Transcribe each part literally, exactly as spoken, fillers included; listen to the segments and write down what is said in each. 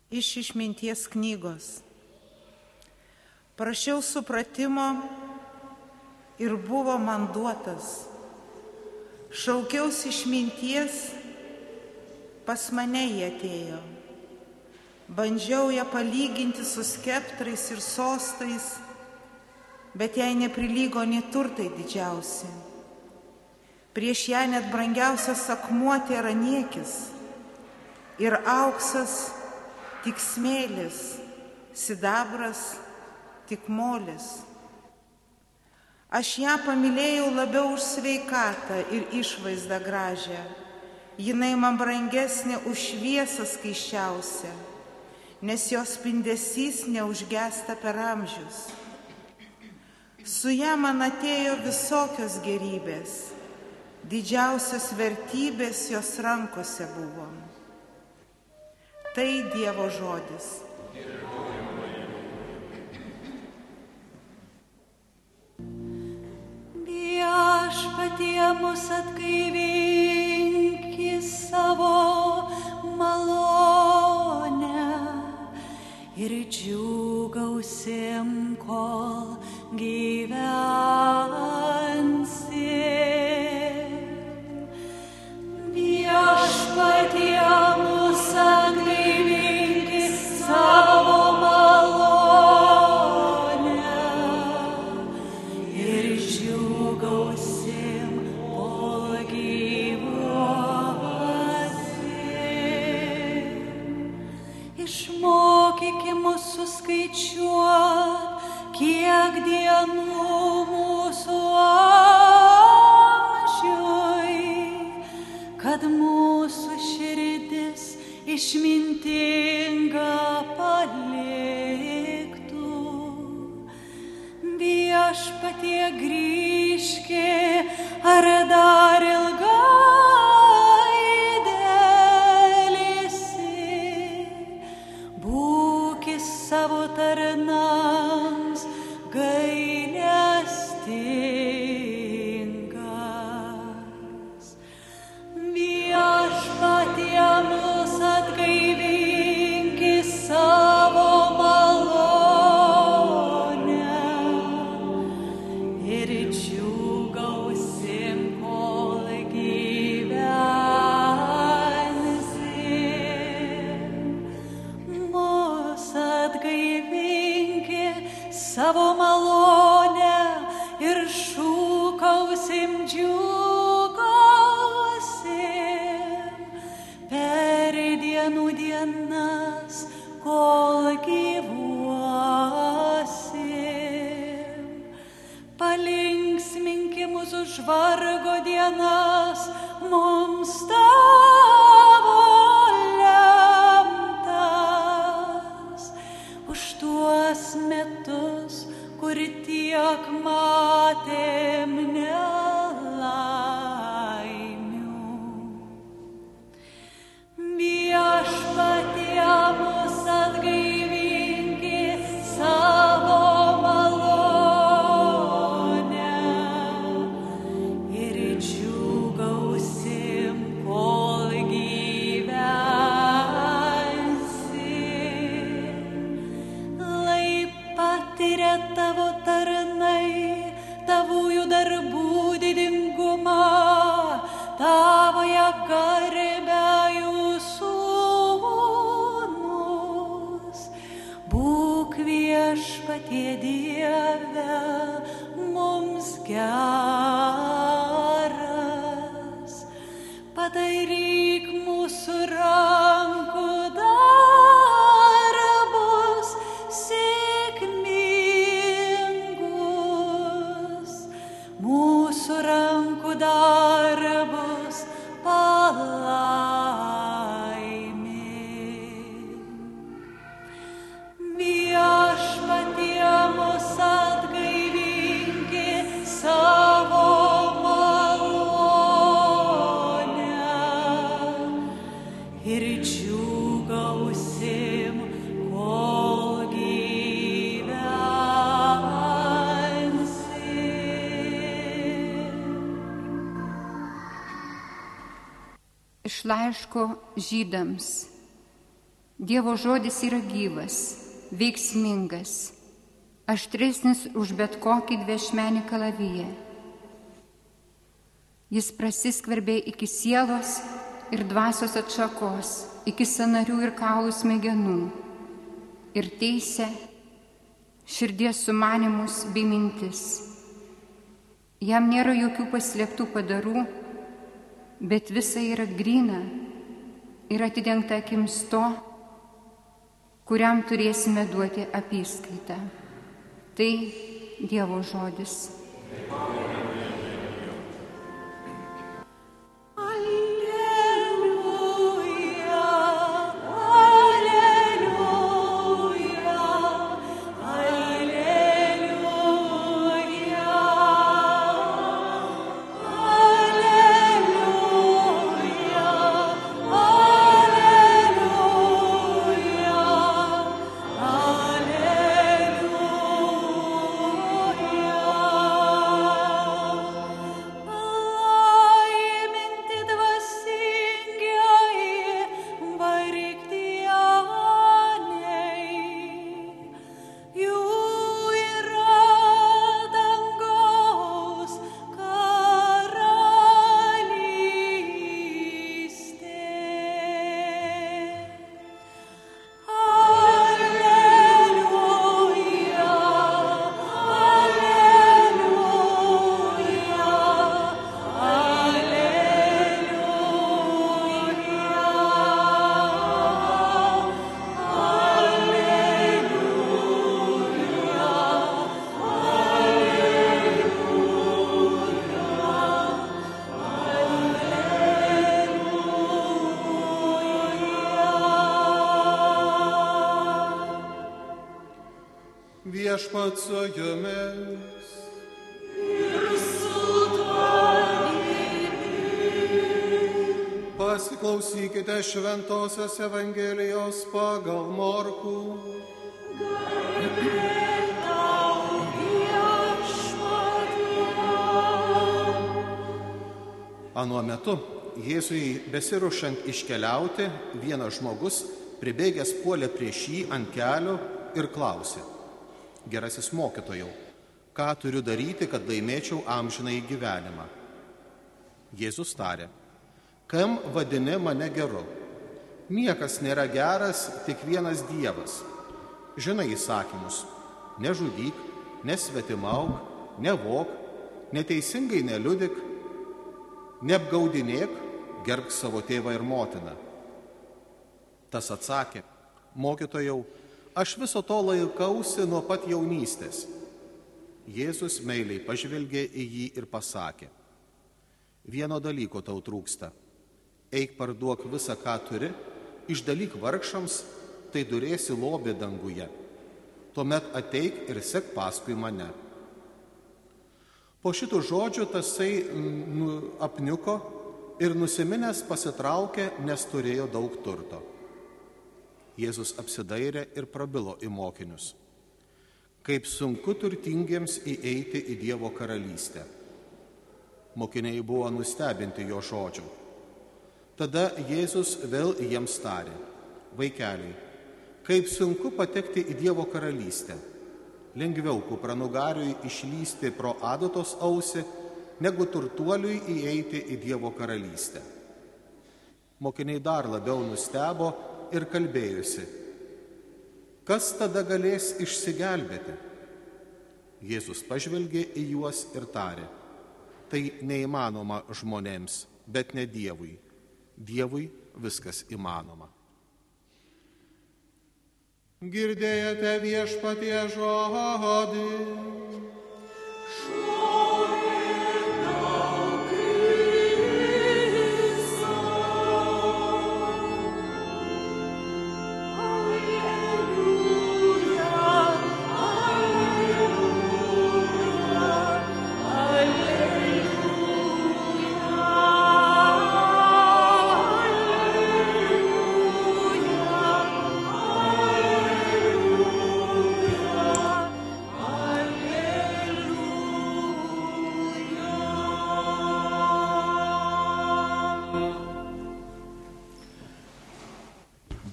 Iš išminties knygos. Prašiau supratimo ir buvo man duotas. Šaukiausi išminties, pas mane jie atėjo. Bandžiau ją palyginti su skeptrais ir sostais, bet jai neprilygo nei turtai didžiausi. Prieš ją net brangiausias akmuo tėra niekis ir auksas tik smėlis, sidabras tik molis. Aš ją pamylėjau labiau už sveikatą ir išvaizdą gražią. Jinai man brangesnė už šviesą skaisčiausią, nes jos spindesys neužgęsta per amžius. Su ja man atėjo visokios gerybės, didžiausios vertybės jos rankose buvo. Tai Dievo žodis. Viešpatie mus atgaivink į savo malonę ir džiūgausim, kol gyvensim. Viešpatie mus atgaivink į savo malonę ir džiūgausim, kol gyvuosim. Išmokyki mus suskaičiuot, kiek dienų mūsų amžiui, kad mūsų širdis išmintinga paliktų. Viešpatie grįžki, ar dar ilgai dėlisi, būki savo tarnams gailestingas. Viešpatie mus atgaivink į savo malonę ir džiūgausim, kol gyvensim. Mus atgaivink savo malonę ir šūkausim, džiūgausim per dienų dienas, kol gyvuosim. Palinksminki mūsų už vargo dienas, mums tavo lemtas, už tuos metus, kur tiek matėm nelaimių. Viešpatie mus atgaivink į savo malonę ir džiūgausim, kol gyvensim. Lai patiria tavo tarnai tavųjų darbų didingumą, tavoje garbę jų sūnus. Būk Viešpatie Dieve mums geras, padaryk mūsų rankų darbus sėkmingus, mūsų rankų darbus palaimink. Viešpatie mus atgaivink į savo malonę ir džiūgausim, kol gyvensim. Iš laiško Žydams. Dievo žodis yra gyvas, veiksmingas, aštresnis už bet kokį dviašmenį kalaviją. Jis prasiskverbė iki sielos ir dvasios atšakos, iki sąnarių ir kaulų smegenų ir teisia širdies sumanimus bei mintis. Jam nėra jokių paslėptų padarų, bet visa yra gryna ir atidengta akims to, kuriam turėsime duoti apyskaitą. Tai Dievo žodis. Viešpats su jumis. Ir su tavimi. Pasiklausykite Šventosios Evangelijos pagal Morkų. Garbė tau, Viešpatie. Anuo metu Jėzui besiruošiant iškeliauti, vienas žmogus pribėgęs puolė prieš jį ant kelių ir klausė: Gerasis mokytojau, ką turiu daryti, kad laimėčiau amžinąjį gyvenimą? Jėzus tarė: Kam vadini mane geru? Niekas nėra geras, tik vienas Dievas. Žinai įsakymus: nežudyk, nesvetimauk, nevok, neteisingai neliudik, neapgaudinėk, gerbk savo tėvą ir motiną. Tas atsakė: Mokytojau, aš viso to laikausi nuo pat jaunystės. Jėzus meiliai pažvelgė į jį ir pasakė: Vieno dalyko tau trūksta. Eik parduok visą, ką turi, išdalyk vargšams, tai turėsi lobį danguje. Tuomet ateik ir sek paskui mane. Po šitų žodžių tasai nu, apniuko ir nusiminęs pasitraukė, nes turėjo daug turto. Jėzus apsidairė ir prabilo į mokinius: Kaip sunku turtingiems įeiti į Dievo karalystę. Mokiniai buvo nustebinti jo žodžių. Tada Jėzus vėl jiems tarė: Vaikeliai, kaip sunku patekti į Dievo karalystę. Lengviau kupranugariui išlysti pro adatos ausį, negu turtuoliui įeiti į Dievo karalystę. Mokiniai dar labiau nustebo ir kalbėjusi: Kas tada galės išsigelbėti? Jėzus pažvelgė į juos ir tarė: Tai neįmanoma žmonėms, bet ne Dievui. Dievui viskas įmanoma. Girdėjote Viešpatie žodį.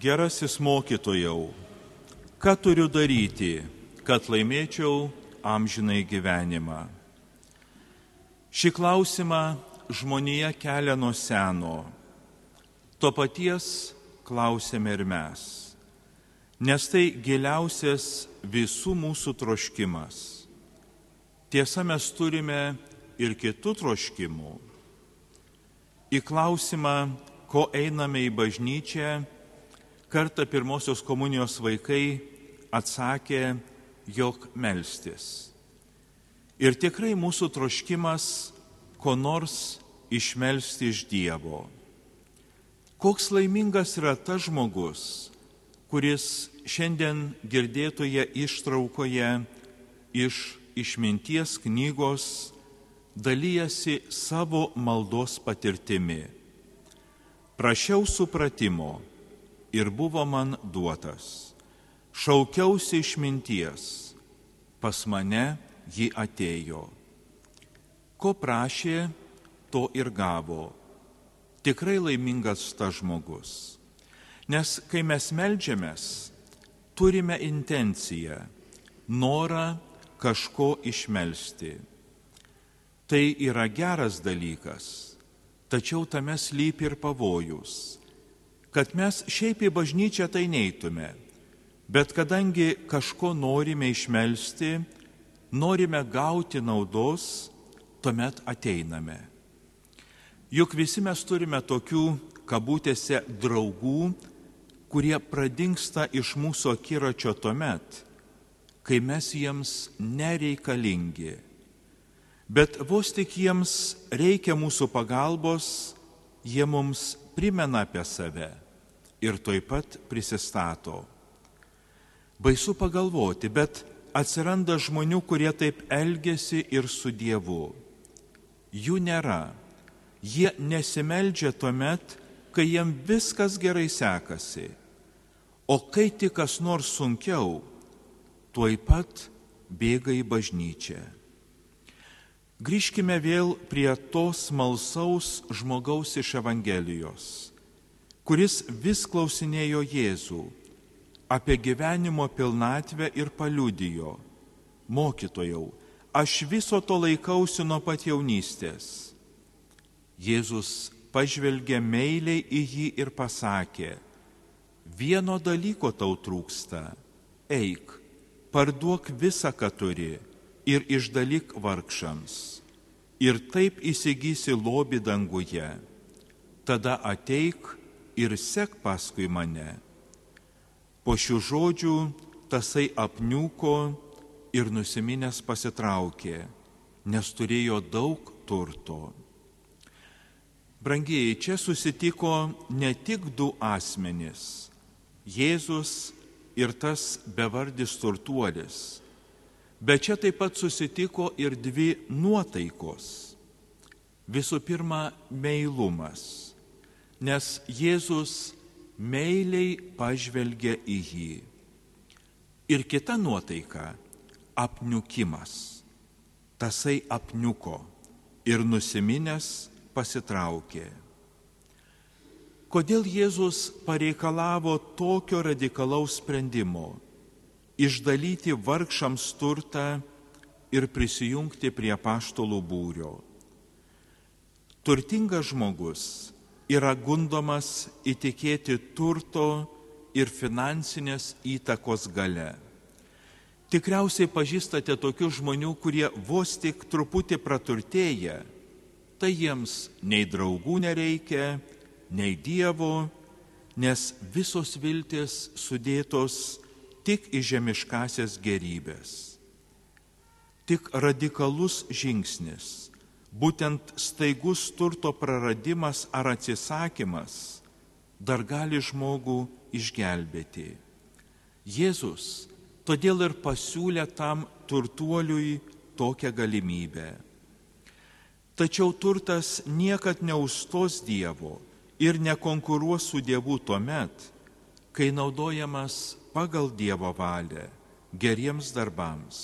gerasis mokytojau, ką turiu daryti, kad laimėčiau amžinai gyvenimą? Šį klausimą žmonija kelia nuo seno. To paties klausėme ir mes, nes tai giliausias visų mūsų troškimas. Tiesa, mes turime ir kitų troškimų. Į klausimą, ko einame į bažnyčią, kartą pirmosios komunijos vaikai atsakė, jog melstis. Ir tikrai mūsų troškimas ko nors išmelsti iš Dievo. Koks laimingas yra tas žmogus, kuris šiandien girdėtoje ištraukoje iš išminties knygos dalijasi savo maldos patirtimi. Prašiau supratimo ir buvo man duotas. Šaukiausi išminties, pas mane ji atėjo. Ko prašė, to ir gavo. Tikrai laimingas tas žmogus. Nes kai mes meldžiamės, turime intenciją, norą kažko išmelsti. Tai yra geras dalykas, tačiau tame slypi ir pavojus, kad mes šiaip į bažnyčią tai neitume, bet kadangi kažko norime išmelsti, norime gauti naudos, tuomet ateiname. Juk visi mes turime tokių, kabutėse, draugų, kurie pradingsta iš mūsų akiračio tuomet, kai mes jiems nereikalingi. Bet vos tik jiems reikia mūsų pagalbos, jie mums primena apie save ir tuoj pat prisistato. Baisu pagalvoti, bet atsiranda žmonių, kurie taip elgiasi ir su Dievu. Jų nėra. Jie nesimeldžia tuomet, kai jiem viskas gerai sekasi. O kai tik kas nors sunkiau, tuoj pat bėga į bažnyčią. Grįžkime vėl prie tos smalsaus žmogaus iš Evangelijos, kuris vis klausinėjo Jėzų apie gyvenimo pilnatvę ir paliudijo: Mokytojau, aš viso to laikausi nuo pat jaunystės. Jėzus pažvelgė meiliai į jį ir pasakė: vieno dalyko tau trūksta, eik, parduok visą, ką turi, ir išdalyk vargšams, ir taip įsigysi lobį danguje. Tada ateik ir sek paskui mane. Po šių žodžių tasai apniuko ir nusiminęs pasitraukė, nes turėjo daug turto. Brangieji, čia susitiko ne tik du asmenys - Jėzus ir tas bevardis turtuolis, bet čia taip pat susitiko ir dvi nuotaikos. Visų pirma, meilumas, nes Jėzus meiliai pažvelgia į jį. Ir kita nuotaika - apniukimas. Tasai apniuko ir nusiminęs pasitraukė. Kodėl Jėzus pareikalavo tokio radikalaus sprendimo - išdalyti vargšams turtą ir prisijungti prie apaštalų būrio? Turtingas žmogus yra gundomas įtikėti turto ir finansinės įtakos gale. Tikriausiai pažįstate tokių žmonių, kurie vos tik truputį praturtėja, tai jiems nei draugų nereikia, nei Dievo, nes visos viltis sudėtos tik į žemiškasias gerybės. Tik radikalus žingsnis, būtent staigus turto praradimas ar atsisakymas, dar gali žmogų išgelbėti. Jėzus todėl ir pasiūlė tam turtuoliui tokią galimybę. Tačiau turtas niekad neustos Dievo ir nekonkuruos su Dievu tuomet, kai naudojamas pagal Dievo valią geriems darbams.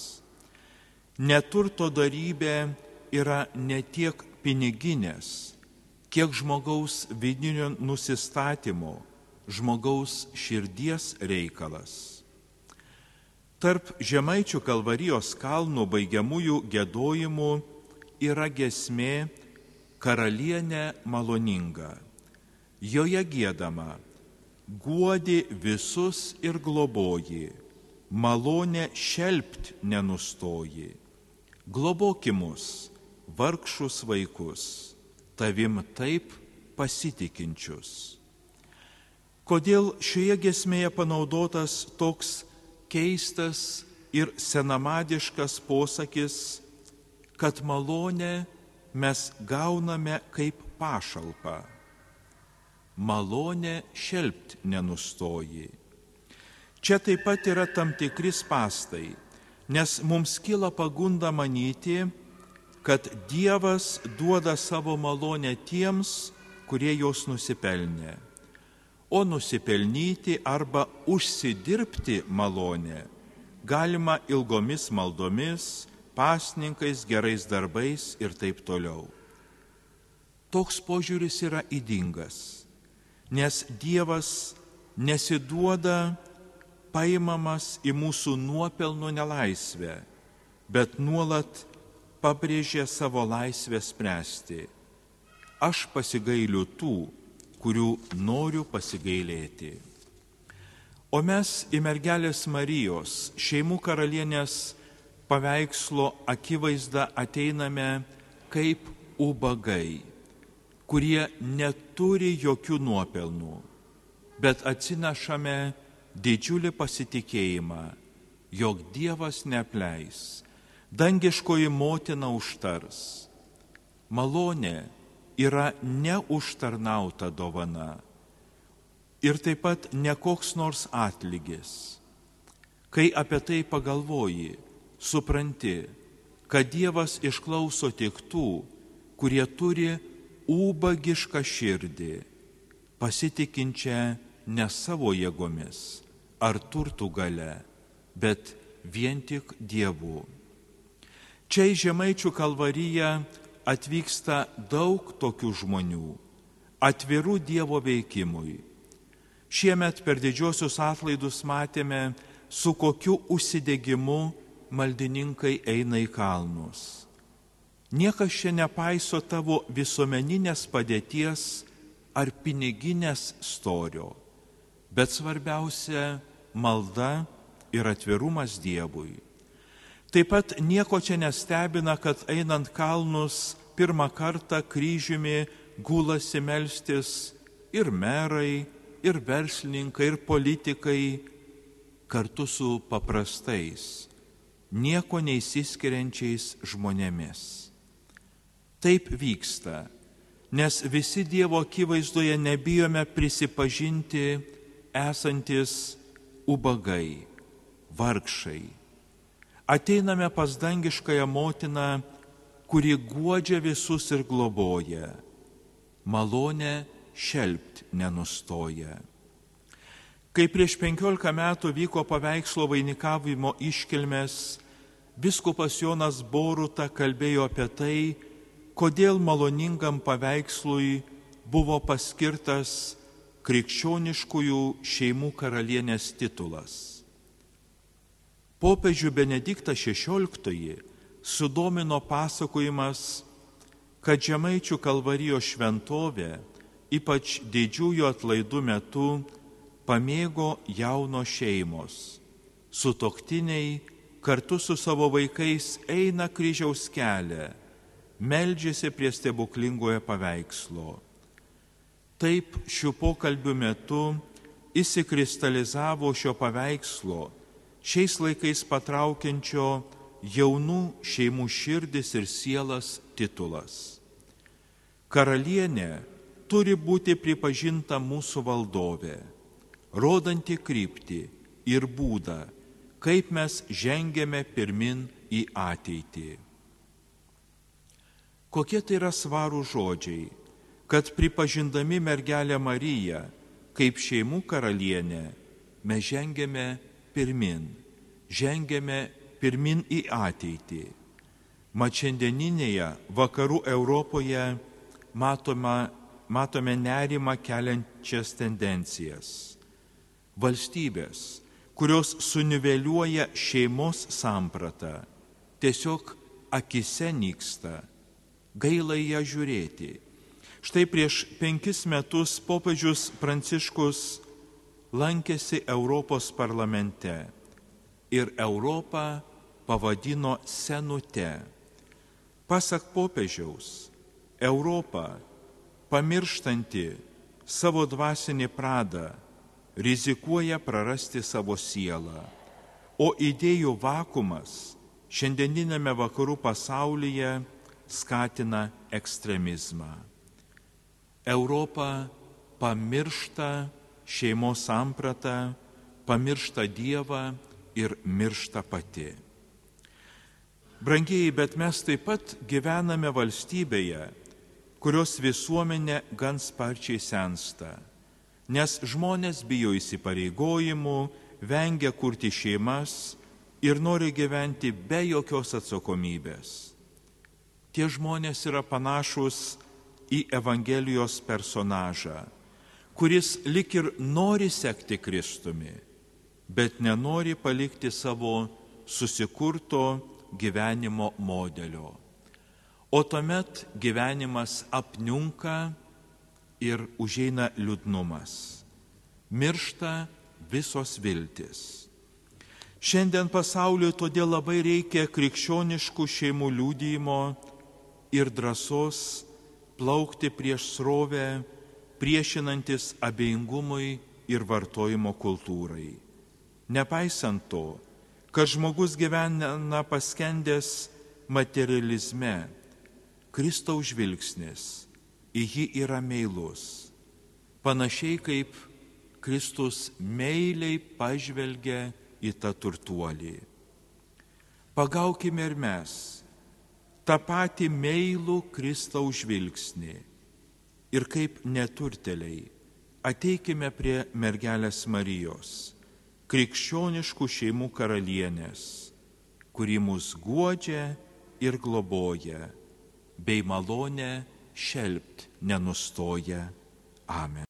Neturto darybė yra ne tiek piniginės, kiek žmogaus vidinio nusistatymo, žmogaus širdies reikalas. Tarp Žemaičių Kalvarijos kalnų baigiamųjų giedojimų yra giesmė Karalienė maloninga. Joje giedama: guodi visus ir globoji, malonė šelpt nenustoji. Globoki mus, vargšus vaikus, tavim taip pasitikinčius. Kodėl šioje giesmėje panaudotas toks keistas ir senamadiškas posakis, kad malonę mes gauname kaip pašalpą? Malonė šelpt nenustoji. Čia taip pat yra tam tikri spąstai, nes mums kyla pagunda manyti, kad Dievas duoda savo malonę tiems, kurie jos nusipelnė. O nusipelnyti arba užsidirbti malonę galima ilgomis maldomis, pasninkais, gerais darbais ir taip toliau. Toks požiūris yra ydingas, nes Dievas nesiduoda paimamas į mūsų nuopelnų nelaisvę, bet nuolat pabrėžia savo laisvę spręsti. Aš pasigailiu tų, kurių noriu pasigailėti. O mes į mergelės Marijos, šeimų karalienės paveikslo akivaizdą ateiname kaip ubagai, kurie neturi jokių nuopelnų, bet atsinešame didžiulį pasitikėjimą, jog Dievas neapleis, dangiškoji motina užtars. Malonė yra neužtarnauta dovana ir taip pat ne koks nors atlygis. Kai apie tai pagalvoji, supranti, kad Dievas išklauso tik tų, kurie turi ubagišką širdį, pasitikinčią ne savo jėgomis ar turtų gale, bet vien tik Dievu. Čia į Žemaičių Kalvariją atvyksta daug tokių žmonių, atvirų Dievo veikimui. Šiemet per didžiosius atlaidus matėme, su kokiu užsidegimu maldininkai eina į kalnus. Niekas čia nepaiso tavo visuomeninės padėties ar piniginės storio, bet svarbiausia malda ir atvirumas Dievui. Taip pat nieko čia nestebina, kad einant kalnus pirmą kartą kryžiumi gulasi melstis ir merai, ir verslininkai, ir politikai, kartu su paprastais, nieko neįsiskiriančiais žmonėmis. Taip vyksta, nes visi Dievo akivaizdoje nebijome prisipažinti esantis ubagai, vargšai. Ateiname pas dangiškąją motiną, kuri guodžia visus ir globoja. Malonė šelpt nenustoja. Kai prieš penkiolika metų vyko paveikslo vainikavimo iškilmės, vyskupas Jonas Boruta kalbėjo apie tai, kodėl maloningam paveikslui buvo paskirtas krikščioniškųjų šeimų karalienės titulas. Popiežių Benediktą šešioliktąjį sudomino pasakojimas, kad Žemaičių Kalvarijos šventovė, ypač didžiųjų atlaidų metu, pamėgo jauno šeimos. Sutuoktiniai kartu su savo vaikais eina kryžiaus kelią, meldžiasi prie stebuklingojo paveikslo. Taip šių pokalbių metu įsikristalizavo šio paveikslo, šiais laikais patraukiančio jaunų šeimų širdis ir sielas titulas. Karalienė turi būti pripažinta mūsų valdovė, rodanti kryptį ir būdą, kaip mes žengiame pirmin į ateitį. Kokie tai yra svarų žodžiai, kad pripažindami mergelę Mariją kaip šeimų karalienę, mes žengiame pirmin, žengiame pirmin į ateitį. Mat šiandieninėje vakarų Europoje matoma matome nerimą keliančias tendencijas. Valstybės, kurios suniveliuoja šeimos sampratą, tiesiog akise nyksta, gaila į ją žiūrėti. Štai prieš penkis metus popiežius Pranciškus lankėsi Europos parlamente ir Europą pavadino senute. Pasak popiežiaus, Europa, pamirštanti savo dvasinį pradą, rizikuoja prarasti savo sielą, o idėjų vakumas šiandieninėme vakarų pasaulyje skatina ekstremizmą. Europa pamiršta šeimos sampratą, pamiršta Dievą ir miršta pati. Brangieji, bet mes taip pat gyvename valstybėje, kurios visuomenė gan sparčiai sensta, nes žmonės bijo įsipareigojimų, vengia kurti šeimas ir nori gyventi be jokios atsakomybės. Tie žmonės yra panašus į Evangelijos personažą, kuris lik ir nori sekti Kristumi, bet nenori palikti savo susikurto gyvenimo modelio. O tuomet gyvenimas apniunka ir užeina liūdnumas. Miršta visos viltis. Šiandien pasauliui todėl labai reikia krikščioniškų šeimų liudijimo ir drąsos plaukti prieš srovę, priešinantis abejingumui ir vartojimo kultūrai. Nepaisant to, kad žmogus gyvena paskendęs materializme, Kristaus žvilgsnis į jį yra meilus, panašiai kaip Kristus meiliai pažvelgia į tą turtuolį. Pagaukime ir mes tą patį meilų Kristaus žvilgsnį ir kaip neturtėliai ateikime prie mergelės Marijos, krikščioniškų šeimų karalienės, kuri mus guodžia ir globoja, bei malonę šelpt nenustoja. Amen.